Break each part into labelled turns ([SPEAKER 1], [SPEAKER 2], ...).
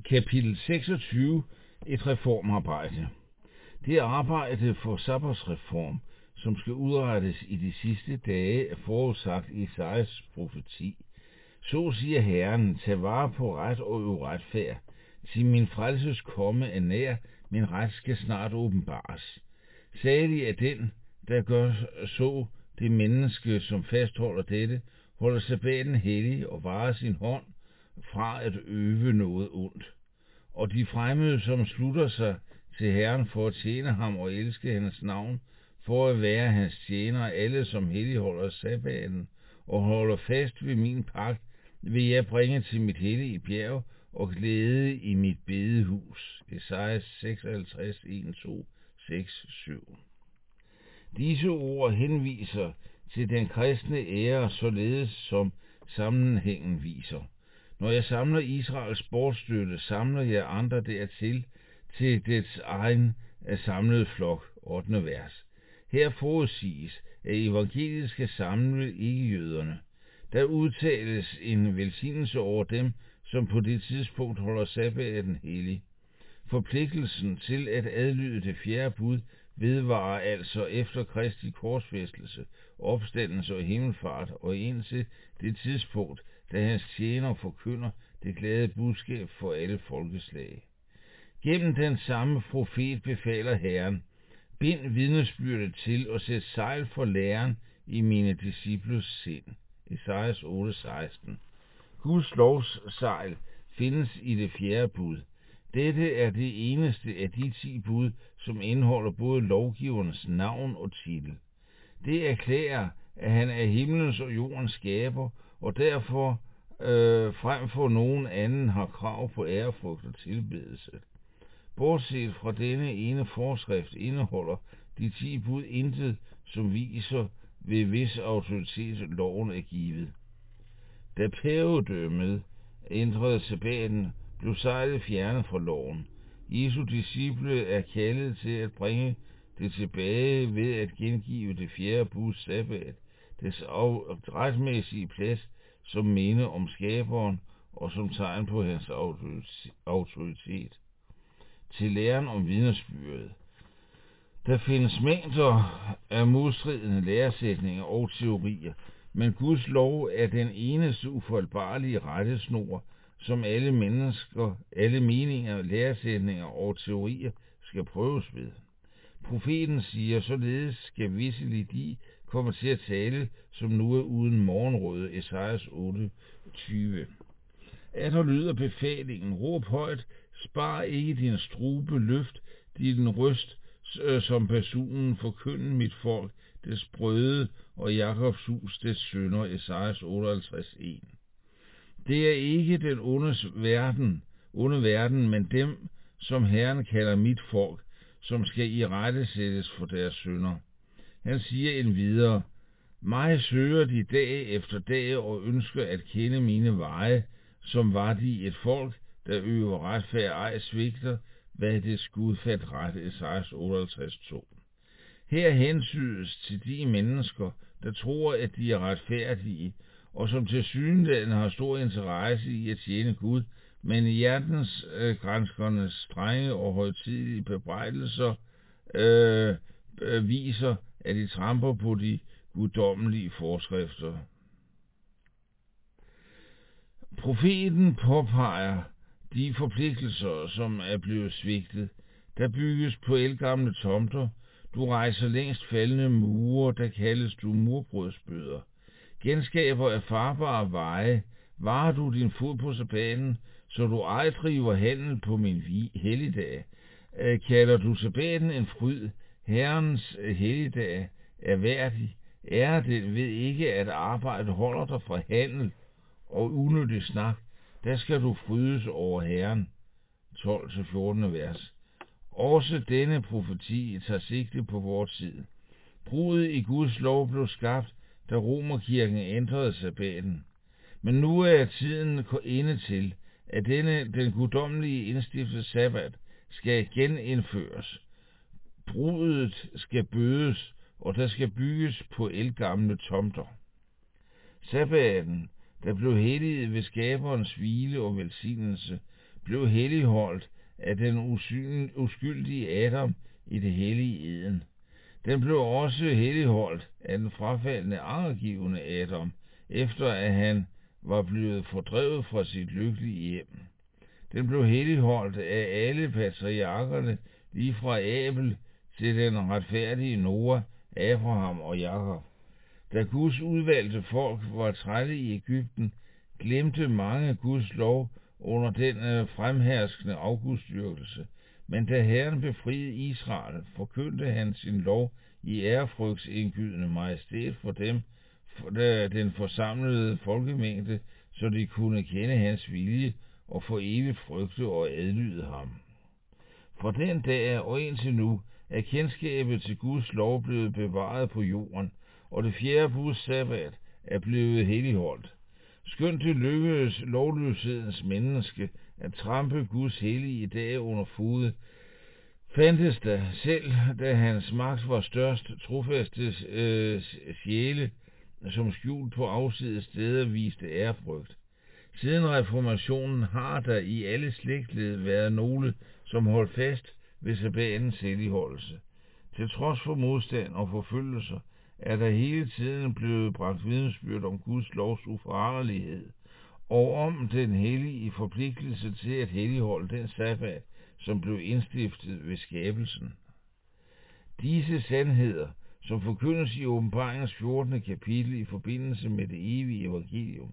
[SPEAKER 1] Kapitel 26. Et reformarbejde. Det arbejde for sabbatsreform, som skal udrettes i de sidste dage, er forudsagt i Esajas profeti. Så siger Herren: tag vare på ret og uretfærd. Sig, min frelses komme er nær, min ret skal snart åbenbares. Salig er den, der gør så, det menneske, som fastholder dette, holder sabbaten hellig og varer sin hånd fra at øve noget ondt. Og de fremmede, som slutter sig til Herren for at tjene ham og elske hans navn, for at være hans tjenere, alle som helligholder sabbaten og holder fast ved min pagt, vil jeg bringe til mit hellige bjerg og glæde i mit bedehus. Esajas 56, 1, 2, 6, 7. Disse ord henviser til den kristne ære, således som sammenhængen viser. Når jeg samler Israels bortstøtte, samler jeg andre dertil, til dets egen samlede flok. 8. vers. Her forudsiges, at evangeliet skal samle ikke-jøderne. Der udtales en velsignelse over dem, som på det tidspunkt holder sabbaten hellig. Forpligtelsen til at adlyde det fjerde bud vedvarer altså efter Kristi korsfæstelse, opstandelse og himmelfart og indtil det tidspunkt, da hans tjenere forkynder det glade budskab for alle folkeslag. Gennem den samme profet befaler Herren: bind vidnesbyrdet til og sæt sejl for læren i mine disciples sind. Esajas 8:16. Guds lovs sejl findes i det fjerde bud. Dette er det eneste af de 10 bud, som indeholder både lovgivernes navn og titel. Det erklærer, at han er himlens og jordens skaber, og derfor frem for nogen anden har krav på ærefrygt og tilbedelse. Bortset fra denne ene forskrift indeholder de 10 bud intet, som viser, ved hvis autoritet loven er givet. Da pavedømmet ændrede sabbaten, blev sejlet fjernet fra loven. Jesu disciple er kaldet til at bringe det tilbage ved at gengive det fjerde buds sabbat, dets retmæssige plads som minde om skaberen og som tegn på hans autoritet. Til læren om vidnesbyrdet. Der findes mængder af modstridende læresætninger og teorier, men Guds lov er den eneste ufejlbarlige rettesnor, som alle mennesker, alle meninger, læresætninger og teorier skal prøves ved. Profeten siger, således skal visselig de komme til at tale, som nu er uden morgenrøde. Esajas 8:20. Atter lyder befalingen: råb højt, spar ikke din strube, løft din røst som personen, forkynde mit folk, des brøde og Jakobs hus, des sønner. Esajas 58:1. Det er ikke den onde verden, men dem, som Herren kalder mit folk, som skal irettesættes for deres synder. Han siger endvidere: mig søger de dag efter dag og ønsker at kende mine veje, som var de et folk, der øver retfærd ej svigter, hvad det skudfat ret. Esajas 58:2. Her hensydes til de mennesker, der tror, at de er retfærdige, og som tilsyneladende har stor interesse i at tjene Gud, men i hjertensgrænskernes strenge og højtidelige bebrejdelser viser, at de tramper på de guddommelige forskrifter. Profeten påpeger de forpligtelser, som er blevet svigtet. Der bygges på ældgamle tomter. Du rejser længst faldende mure, der kaldes du murbrødsbøder. Genskaber af farbare veje. Varer du din fod på sabbaten, så du ej driver handel på min helligdag. Kalder du sabbaten en fryd, Herrens helligdag er værdig. Er det ved ikke at arbejde holder dig fra handel og unødig snak, der skal du frydes over Herren. 12-14 vers. Også denne profeti tager sigte på vor tid. Bruddet i Guds lov blev skabt, da Romerkirken ændrede sabbaten. Men nu er tiden inde til, at den guddommelige indstiftede sabbat skal genindføres. Bruddet skal bødes, og der skal bygges på ældgamle tomter. Sabbaten, der blev helliget ved skaberens hvile og velsignelse, blev helligholdt af den uskyldige Adam i det hellige Eden. Den blev også helligholdt af den frafaldne angergivende Adam, efter at han var blevet fordrevet fra sit lykkelige hjem. Den blev helligholdt af alle patriarkerne, lige fra Abel til den retfærdige Noah, Abraham og Jakob. Da Guds udvalgte folk var trætte i Egypten, glemte mange Guds lov under den fremherskende afgudsdyrkelse. Men da Herren befriede Israel, forkyndte han sin lov i ærefrygtsindgydende majestæt for dem, for den forsamlede folkemængde, så de kunne kende hans vilje og for evigt frygte og adlyde ham. Fra den dag og indtil nu er kendskabet til Guds lov blevet bevaret på jorden, og det fjerde buds sabbat er blevet helligholdt. Skønt det lykkedes lovløshedens menneske at trampe Guds hellige dag under fode, fandtes der, selv da hans magt var størst, trofaste sjæle, som skjult på afsides steder viste ærefrygt. Siden reformationen har der i alle slægtled været nogle, som holdt fast ved sabbatens helligholdelse. Til trods for modstand og forfølgelser er der hele tiden blevet bragt vidnesbyrd om Guds lovs uforanderlighed, og om den hellige forpligtelse til at helligholde den sabbat, som blev indstiftet ved skabelsen. Disse sandheder, som forkyndes i Åbenbaringens 14. kapitel i forbindelse med det evige evangelium,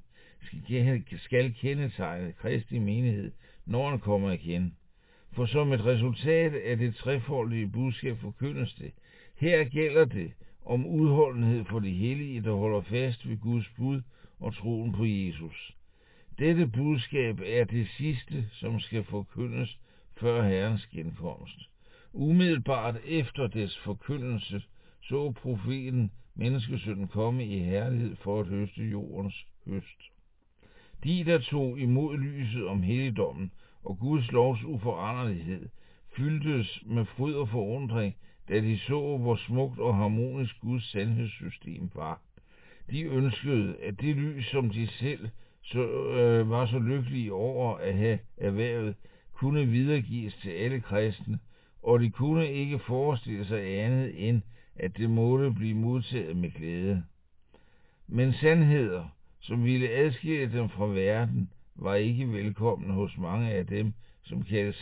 [SPEAKER 1] skal kendetegne Kristi menighed, når den kommer igen. For som et resultat af det trefoldige budskab forkyndes det. Her gælder det om udholdenhed for de hellige, der holder fast ved Guds bud og troen på Jesus. Dette budskab er det sidste, som skal forkyndes før Herrens genkomst. Umiddelbart efter dets forkyndelse så profeten menneskesønnen komme i herlighed for at høste jordens høst. De, der tog imod lyset om helligdommen og Guds lovs uforanderlighed, fyldtes med fryd og forundring, da de så, hvor smukt og harmonisk Guds sandhedssystem var. De ønskede, at det lys, som de selv var så lykkelige over at have erhvervet, kunne videregives til alle kristne, og de kunne ikke forestille sig andet end, at det måtte blive modtaget med glæde. Men sandheder, som ville adskille dem fra verden, var ikke velkomne hos mange af dem, som kaldte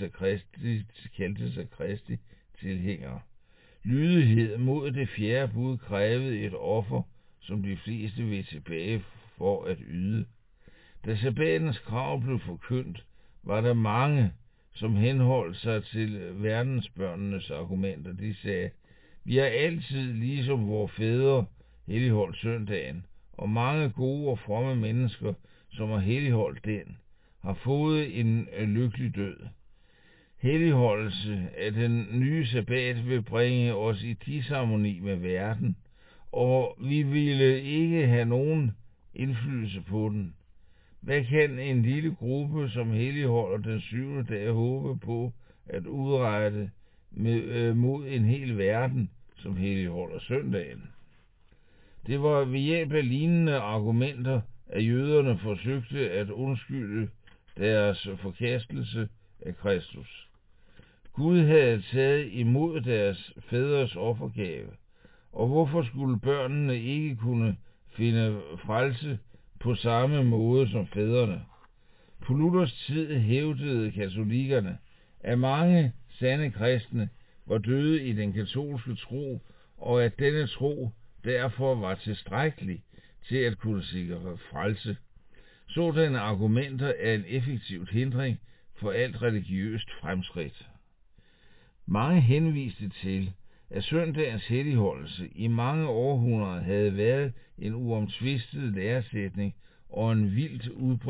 [SPEAKER 1] sig Kristi tilhængere. Lydighed mod det fjerde bud krævede et offer, som de fleste vil tilbage for at yde. Da sabbatens krav blev forkyndt, var der mange, som henholdt sig til verdensbørnenes argumenter. De sagde, vi har altid, ligesom vores fædre, helligholdt søndagen, og mange gode og fromme mennesker, som har helligholdt den, har fået en lykkelig død. Helligholdelse af den nye sabbat vil bringe os i disharmoni med verden, og vi ville ikke have nogen indflydelse på den. Hvad kan en lille gruppe, som helligholder den 7. dag, håbe på at udrette mod en hel verden, som helligholder søndagen? Det var ved hjælp af lignende argumenter, at jøderne forsøgte at undskylde deres forkastelse af Kristus. Gud havde taget imod deres fædres offergave, og hvorfor skulle børnene ikke kunne finde frelse på samme måde som fædrene? På Luthers tid hævdede katolikkerne, at mange sande kristne var døde i den katolske tro, og at denne tro derfor var tilstrækkelig til at kunne sikre frelse. Sådanne argumenter er en effektiv hindring for alt religiøst fremskridt. Mange henviste til, at søndagens helligholdelse i mange århundreder havde været en uomtvistet læresætning og en vidt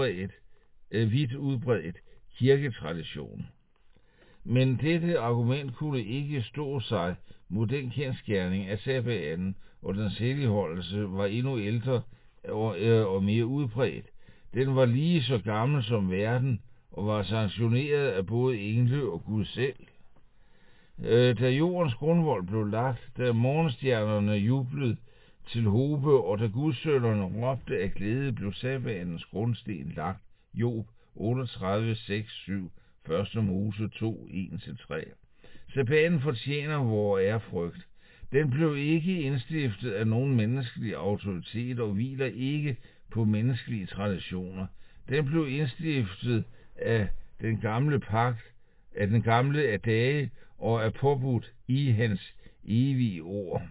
[SPEAKER 1] udbredt kirketradition. Men dette argument kunne ikke stå sig mod den kendsgerning, at sabbaten og dens helligholdelse var endnu ældre og mere udbredt. Den var lige så gammel som verden og var sanktioneret af både engle og Gud selv. Da jordens grundvold blev lagt, da morgenstjernerne jublede til hobe, og da gudsønnerne råbte af glæde, blev sabbatens grundsten lagt. Job 38, 6, 7 1. Mose 2, 1-3. Sabbaten fortjener vor ærefrygt. Den blev ikke indstiftet af nogen menneskelig autoritet og hviler ikke på menneskelige traditioner. Den blev indstiftet af den gamle pagt, af den gamle af dage og er påbudt i hans evige ord.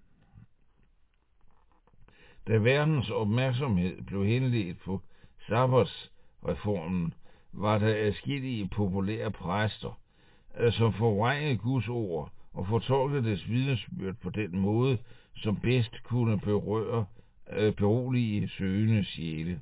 [SPEAKER 1] Da verdens opmærksomhed blev henledt på sabbatsreformen, var der adskillige populære præster, som forvrængede Guds ord og fortolkede dets vidnesbyrd på den måde, som bedst kunne berolige søgende sjæle.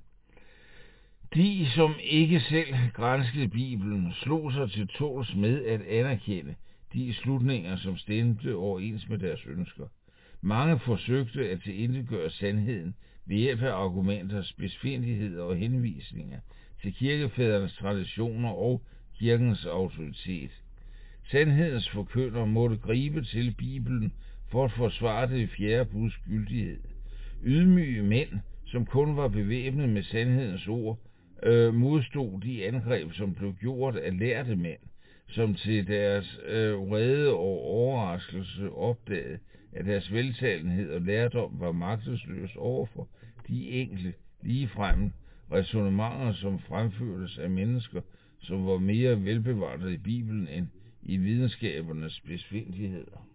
[SPEAKER 1] De, som ikke selv granskede Bibelen, slog sig til tåls med at anerkende de slutninger, som stemte overens med deres ønsker. Mange forsøgte at tilintetgøre sandheden ved hjælp af argumenter, spidsfindigheder og henvisninger til kirkefædrenes traditioner og kirkens autoritet. Sandhedens forkyndere måtte gribe til Bibelen for at forsvare det fjerde buds gyldighed. Ydmyge mænd, som kun var bevæbnet med sandhedens ord, modstod de angreb, som blev gjort af lærte mænd, som til deres vrede og overraskelse opdagede, at deres veltalenhed og lærdom var magtesløs overfor de enkle, ligefrem ræsonnementer, som fremførtes af mennesker, som var mere velbevaret i Bibelen end i videnskabernes spidsfindigheder.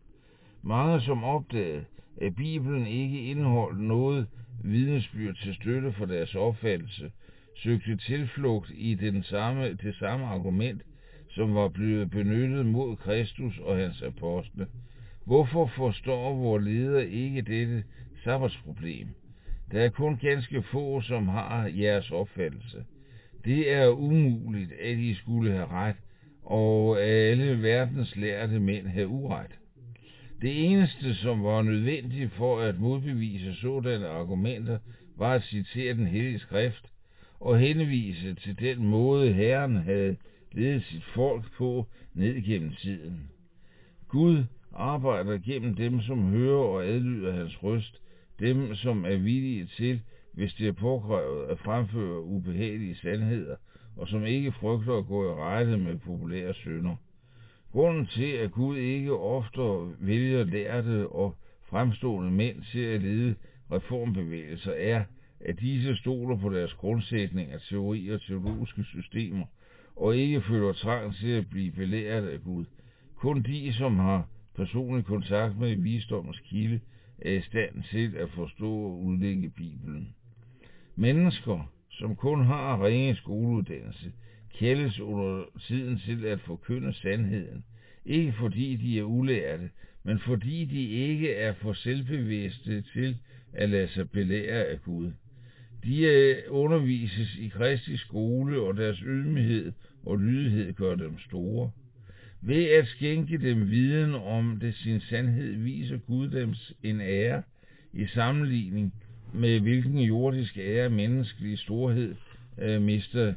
[SPEAKER 1] Mange, som opdagede, at Bibelen ikke indeholdt noget vidnesbyrd til støtte for deres opfattelse, søgte tilflugt i det samme argument, som var blevet benyttet mod Kristus og hans apostle. Hvorfor forstår vores ledere ikke dette sabbatsproblem? Der er kun ganske få, som har jeres opfattelse. Det er umuligt, at I skulle have ret, og alle verdens lærte mænd have uret. Det eneste, som var nødvendigt for at modbevise sådanne argumenter, var at citere den hellige skrift og henvise til den måde, Herren havde ledet sit folk på ned gennem tiden. Gud arbejder gennem dem, som hører og adlyder hans røst, dem, som er villige til, hvis det er påkrævet, at fremføre ubehagelige sandheder, og som ikke frygter at gå i rette med populære synder. Grunden til, at Gud ikke oftere vælger lærte og fremstående mænd til at lede reformbevægelser, er, at disse stoler på deres grundsætning af teorier og teologiske systemer, og ikke føler trang til at blive belært af Gud. Kun de, som har personlig kontakt med visdommens kilde, er i stand til at forstå og udlægge Bibelen. Mennesker, som kun har ringe skoleuddannelse, kaldes under tiden til at forkynde sandheden, ikke fordi de er ulærte, men fordi de ikke er for selvbevidste til at lade sig belære af Gud. De undervises i Kristi skole, og deres ydmyghed og lydighed gør dem store. Ved at skænke dem viden om det sin sandhed, viser Gud dem en ære i sammenligning med hvilken jordisk ære menneskelig storhed mister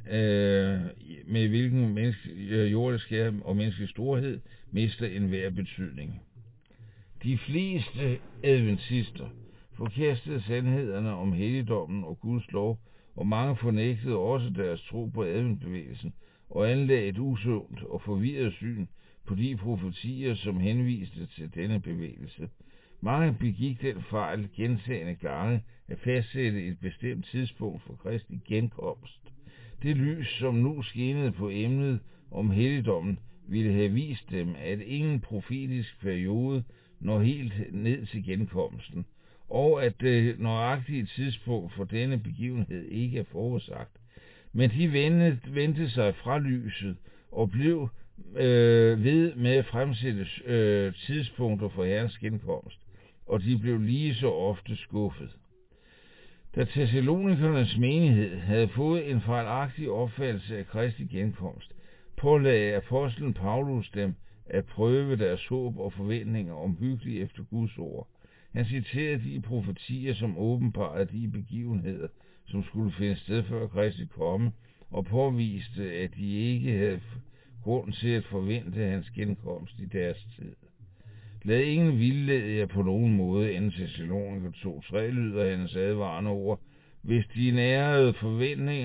[SPEAKER 1] med hvilken jordisk ære og menneskelig storhed mister enhver betydning. De fleste adventister forkastede sandhederne om helligdommen og Guds lov, og mange fornægtede også deres tro på adventbevægelsen og anlagde et usundt og forvirret syn på de profetier, som henviste til denne bevægelse. Mange begik den fejl gentagne gange at fastsætte et bestemt tidspunkt for Kristi genkomst. Det lys, som nu skinnede på emnet om helligdommen, ville have vist dem, at ingen profetisk periode når helt ned til genkomsten, og at det nøjagtige tidspunkt for denne begivenhed ikke er forudsagt. Men de vendte sig fra lyset og blev ved med at fremsætte tidspunkter for Herrens genkomst, og de blev lige så ofte skuffet. Da Thessalonikernes menighed havde fået en fejlagtig opfattelse af Kristi genkomst, pålagde apostlen Paulus dem at prøve deres håb og forventninger omhyggeligt efter Guds ord. Han citerede de profetier, som åbenbarede de begivenheder, som skulle finde sted før Kristi komme, og påviste, at de ikke havde grund til at forvente hans genkomst i deres tid. Lad ingen vildlede jer på nogen måde, end Thessaloniker 2:3 lyder hans advarende ord. Hvis de nærede forventninger,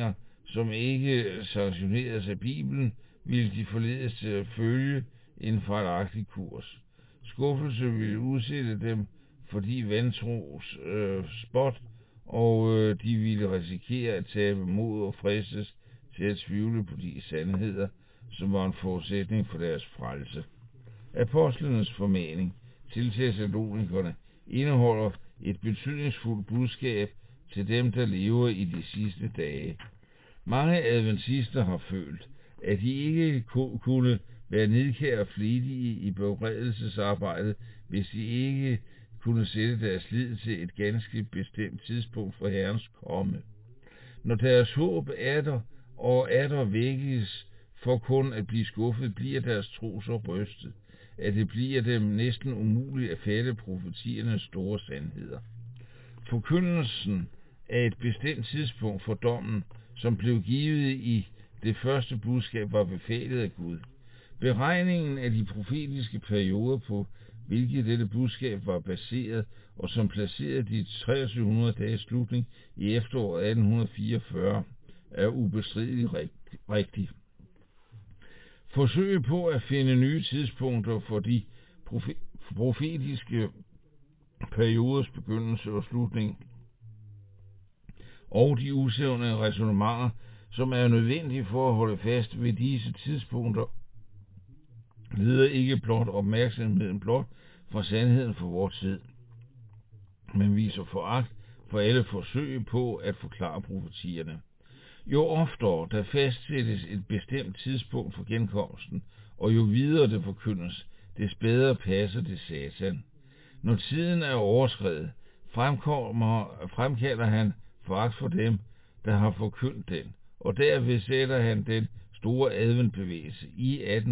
[SPEAKER 1] som ikke sanktioneres af Bibelen, ville de forledes til at følge en fejlagtig kurs. Skuffelse ville udsætte dem for de vantros spot, og de ville risikere at tabe mod og fristes til at tvivle på de sandheder, som var en forudsætning for deres frelse. Apostlenes formaning til Thessalonikerne indeholder et betydningsfuldt budskab til dem, der lever i de sidste dage. Mange adventister har følt, at de ikke kunne være nidkære og flittige i beredelsesarbejdet, hvis de ikke kunne sætte deres lid til et ganske bestemt tidspunkt for Herrens komme. Når deres håb atter vækkes for kun at blive skuffet, bliver deres tro så rystet, at det bliver dem næsten umuligt at fatte profetiernes store sandheder. Forkyndelsen af et bestemt tidspunkt for dommen, som blev givet i det første budskab, var befalet af Gud. Beregningen af de profetiske perioder, på hvilke dette budskab var baseret, og som placerede de 2300 dages slutning i efteråret 1844, er ubestrideligt rigtigt. Forsøg på at finde nye tidspunkter for de profetiske perioders begyndelse og slutning, og de usævnede ræsonnementer, som er nødvendige for at holde fast ved disse tidspunkter, leder ikke blot opmærksomheden blot fra sandheden for vores tid, men viser foragt for alle forsøg på at forklare profetierne. Jo oftere der fastsættes et bestemt tidspunkt for genkomsten, og jo videre det forkyndes, des bedre passer det Satan. Når tiden er overskredet, fremkalder han foragt for dem, der har forkyndt den, og derved sætter han den store adventbevægelse i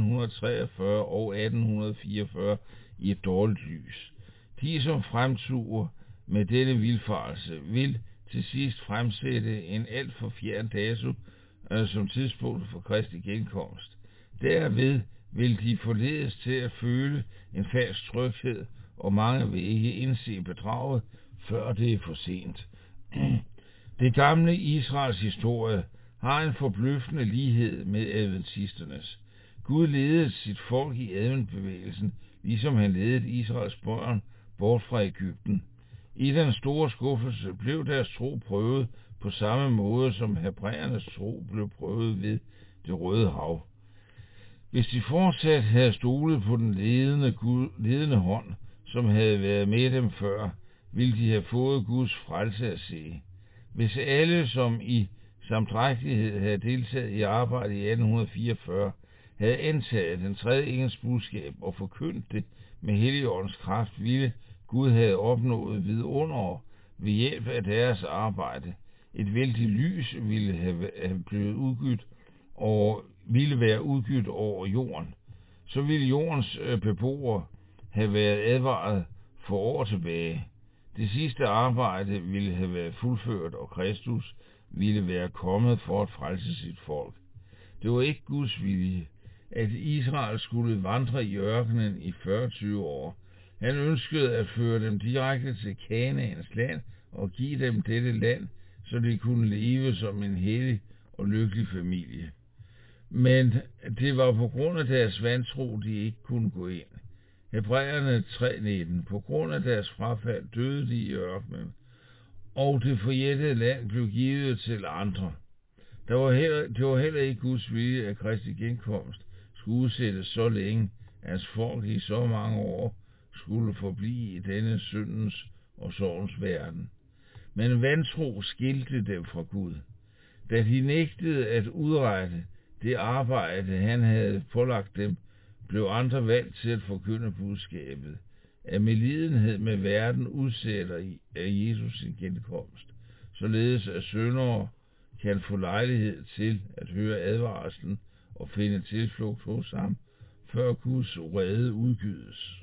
[SPEAKER 1] 1843 og 1844 i et dårligt lys. De, som fremturer med denne vildfarelse, vil til sidst fremsætte en alt for fjern dato som tidspunkt for Kristi genkomst. Derved vil de forledes til at føle en falsk tryghed, og mange vil ikke indse bedraget, før det er for sent. Det gamle Israels historie har en forbløffende lighed med adventisternes. Gud ledede sit folk i adventbevægelsen, ligesom han ledede Israels børn bort fra Egypten. I den store skuffelse blev deres tro prøvet på samme måde, som hebræernes tro blev prøvet ved det Røde Hav. Hvis de fortsat havde stolet på den ledende hånd, som havde været med dem før, ville de have fået Guds frelse at se. Hvis alle, som i samdrægtighed havde deltaget i arbejdet i 1844, havde antaget den tredje engels budskab og forkyndt det med Helligåndens kraft, ville Gud havde opnået vidunder ved hjælp af deres arbejde. Et vældigt lys ville have blevet udgydt og ville være udgydt over jorden. Så ville jordens beboere have været advaret for år tilbage. Det sidste arbejde ville have været fuldført, og Kristus ville være kommet for at frelse sit folk. Det var ikke Guds vilje, at Israel skulle vandre i ørkenen i 40 år. Han ønskede at føre dem direkte til Kanaans land og give dem dette land, så de kunne leve som en hellig og lykkelig familie. Men det var på grund af deres vantro, de ikke kunne gå ind. Hebræerne 3:19. På grund af deres frafald døde de i ørkenen, og det forjættede land blev givet til andre. Det var heller ikke Guds vilje, at Kristi genkomst skulle udsættes så længe, at hans folk i så mange år skulle forblive i denne syndens og sorgens verden. Men vantro skilte dem fra Gud. Da de nægtede at udrette det arbejde, han havde pålagt dem, blev andre valgt til at forkynde budskabet, at medlidenhed med verden udsætter af Jesus sin genkomst, således at syndere kan få lejlighed til at høre advarslen og finde tilflugt hos ham, før Guds vrede udgydes.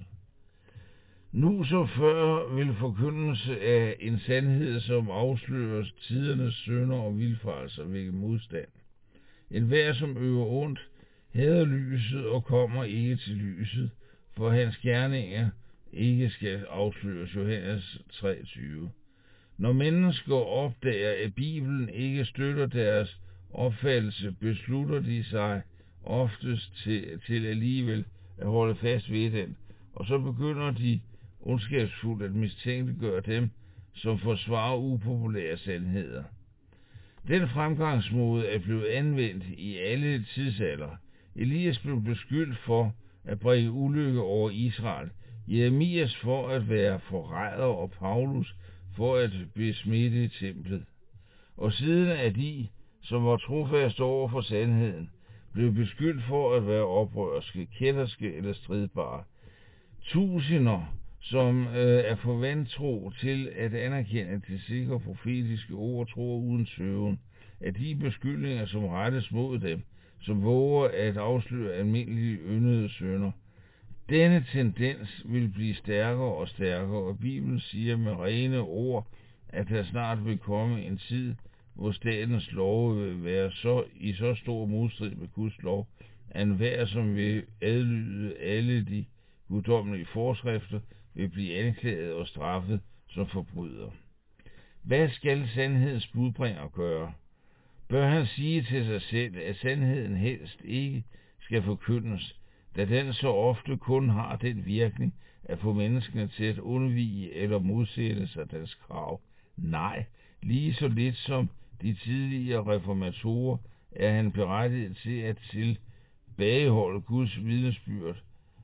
[SPEAKER 1] Nu så før vil forkyndelse af en sandhed, som afslører tidernes synder og vildfarelser, vække modstand. Enhver, som øver ondt, hader lyset og kommer ikke til lyset, for hans gerninger ikke skal afsløres. Johannes 3:20. Når mennesker opdager, at Bibelen ikke støtter deres opfattelse beslutter de sig oftest til alligevel at holde fast ved den, og så begynder de ondskabsfuldt at mistænkeliggøre dem, som forsvarer upopulære sandheder. Den fremgangsmåde er blevet anvendt i alle tidsalder. Elias blev beskyldt for at bringe ulykke over Israel, Jeremias for at være forræder og Paulus for at besmitte templet. Og siden er de, som var trofaste over for sandheden, blev beskyldt for at være oprørske, kætterske eller stridbare. Tusinder, som er for vantro til at anerkende det sikre profetiske ord, tror uden tøven, at de beskyldninger, som rettes mod dem, som våger at afsløre almindelige yndede synder. Denne tendens vil blive stærkere og stærkere, og Bibelen siger med rene ord, at der snart vil komme en tid, hvor statens love vil være i så stor modstrid med Guds lov, at enhver, som vil adlyde alle de guddommelige forskrifter, vil blive anklaget og straffet som forbryder. Hvad skal sandhedens budbringer gøre? Bør han sige til sig selv, at sandheden helst ikke skal forkyndes, da den så ofte kun har den virkning at få menneskene til at undvige eller modsætte sig deres krav? Nej, lige så lidt som de tidligere reformatorer er han berettiget til at tilbageholde Guds vidnesbyrd,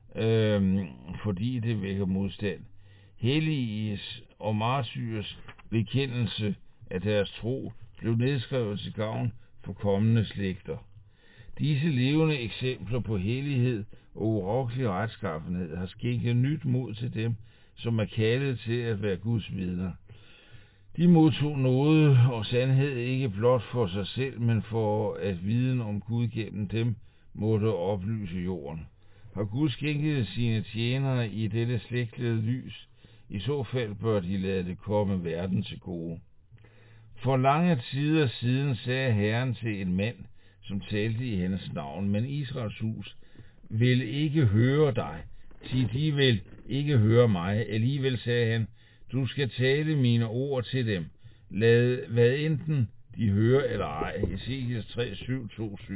[SPEAKER 1] fordi det vækker modstand. Helliges og martyrs bekendelse af deres tro blev nedskrevet til gavn for kommende slægter. Disse levende eksempler på hellighed og urokkelig retskaffenhed har skænket nyt mod til dem, som er kaldet til at være Guds vidner. De modtog nåde og sandhed ikke blot for sig selv, men for at viden om Gud gennem dem måtte oplyse jorden. Har Gud skænket sine tjenere i dette slægtlede lys? I så fald bør de lade det komme verden til gode. For lange tider siden sagde Herren til en mand, som talte i hendes navn, men Israels hus vil ikke høre dig, de vil ikke høre mig. Alligevel sagde han, du skal tale mine ord til dem, lad hvad enten de hører eller ej. Ezekiel 3:7-2:7.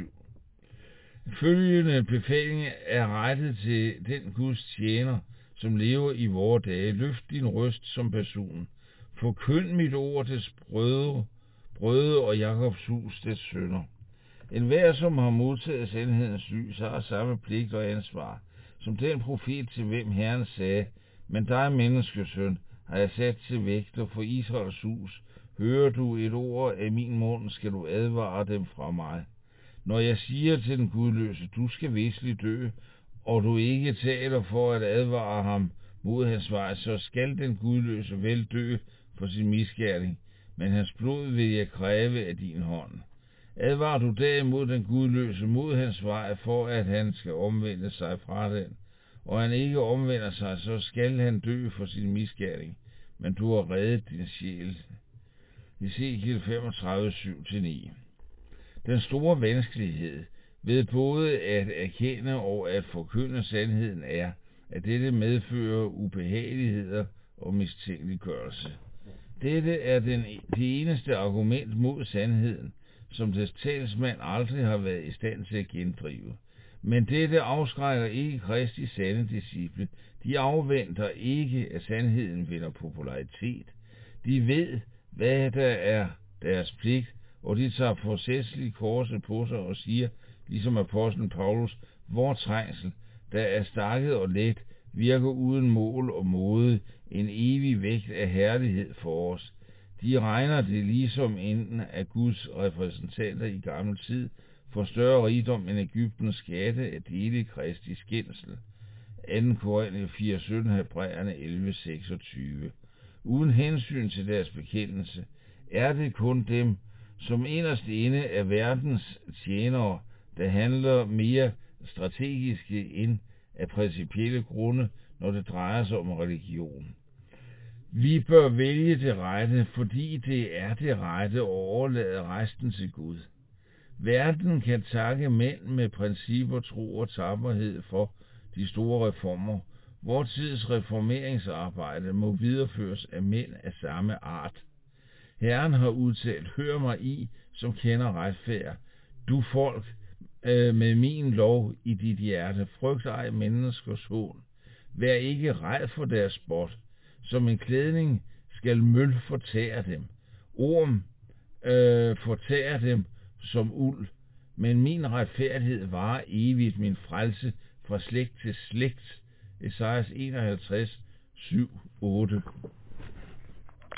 [SPEAKER 1] Følgende befaling er rettet til den Guds tjener, som lever i vore dage. Løft din røst som person. Forkynd mit ord til brødre og Jakobs hus, dets sønner. Enhver, som har modtaget sandhedens lys, har samme pligt og ansvar, som den profet, til hvem Herren sagde, men dig, menneskesøn, har jeg sat til vægter for Israels hus. Hører du et ord af min mund, skal du advare dem fra mig. Når jeg siger til den gudløse, du skal viselig dø, og du ikke taler for at advare ham mod hans vej, så skal den gudløse vel dø for sin misgerning, men hans blod vil jeg kræve af din hånd. Advarer du derimod den gudløse mod hans vej, for at han skal omvende sig fra den, og han ikke omvender sig, så skal han dø for sin misgerning, men du har reddet din sjæl. Ezekiel 35:7-9. Den store vanskelighed ved både at erkende og at forkynde sandheden er, at dette medfører ubehageligheder og mistænkeliggørelse. Dette er det eneste argument mod sandheden, som dets talsmand aldrig har været i stand til at gendrive. Men dette afskrækker ikke Kristi sande disciple. De afventer ikke, at sandheden vinder popularitet. De ved, hvad der er deres pligt, og de tager forsætligt korset på sig og siger, ligesom apostlen Paulus, vor trængsel, der er stakket og let, virker uden mål og måde, en evig vægt af herlighed for os. De regner det ligesom enten af Guds repræsentanter i gammel tid, for større rigdom end Egyptens skatte at dele Kristi skændsel. 2. Korinther 4:17, Hebræerne 11:26. Uden hensyn til deres bekendelse er det kun dem, som inderst inde er verdens tjenere, der handler mere strategiske end af principielle grunde, når det drejer sig om religion. Vi bør vælge det rette, fordi det er det rette, og overlade resten til Gud. Verden kan takke mænd med principper, tro og tapperhed for de store reformer. Vor tids reformeringsarbejde må videreføres af mænd af samme art. Herren har udtalt, hør mig I, som kender retfærd. Du folk, med min lov i dit hjerte, frygt ej menneskers hån. Vær ikke ræd for deres spot, som en klædning skal møl fortære dem. Orm fortærer dem som uld, men min retfærdighed varer evigt, min frelse fra slægt til slægt. Esajas 51, 7, 8.